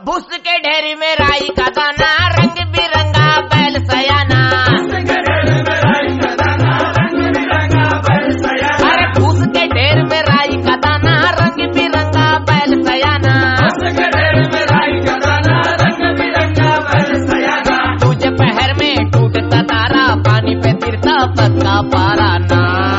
भूस के ढेर में राई का दाना, रंग बिरंगा बैल सयाना। अरे भूस के ढेर में राई का दाना, रंग बिरंगा बैल सयाना। तुझे पहर में टूटता तारा, पानी पे तिरता पद का पारा ना।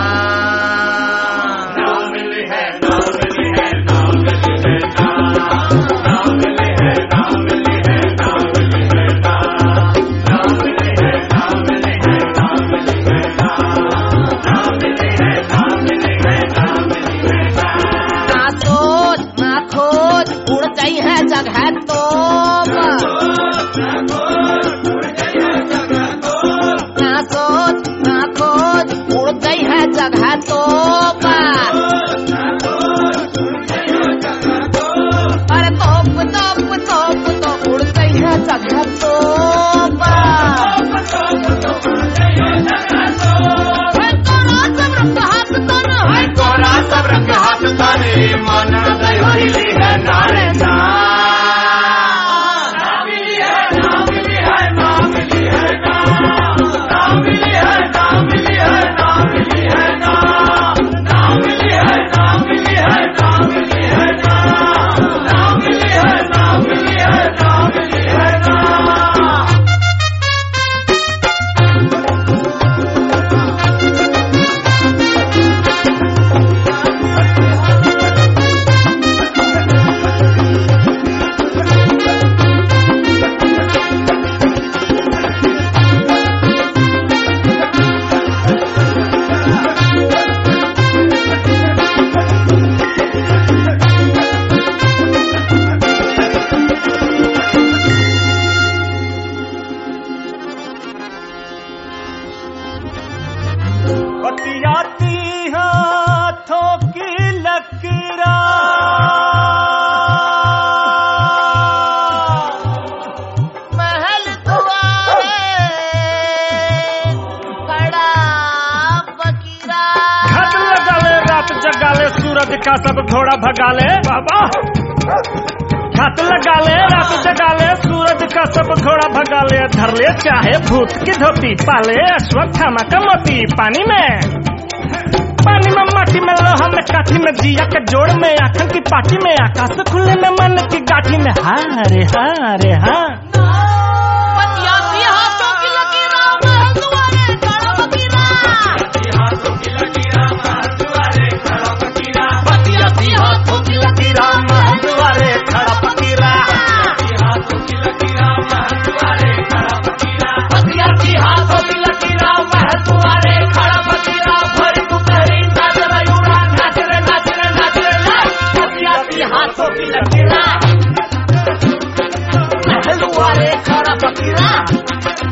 जगह तो ना सोच ना खोज, उड़ गई है जगह तो। अरे तोप तोप तोप तो उड़ गई है जगह तो। कोरा सब रंग हाथ ताने, मन दयोली है नारे ना। बतियाती हाथों की लकीरा, महल दुआरे बड़ा फकीरा। घाट लगाले रात जगाले, सूरज का सब घोड़ा भगाले बाबा। घाट लगाले रात जगाले, सूरज का सब घोड़ा भगाले। धर ले चाहे भूत की धोती, पाले अश्वत्थामा का मोती। पानी में माटी में, लोहा में काठी में, जिया के जोड़ में, आंखन की पाटी में, आकाश खुले में, मन की गाठी में। हाँ रे हाँ रे हाँ। बतियाती हाथों की लकीरा, महल दुआरे खड़ा फकीरा। बतियाती हाथों की लकीरा, महल दुआरे खड़ा फकीरा। बतियाती हाथों की लकीरा, महल दुआरे खड़ा फकीरा। भरी पुतरी नाच रयूरा, नाच रे नाच रे नाच रे नाच। बतियाती हाथों की लकीरा, महल दुआरे खड़ा फकीरा।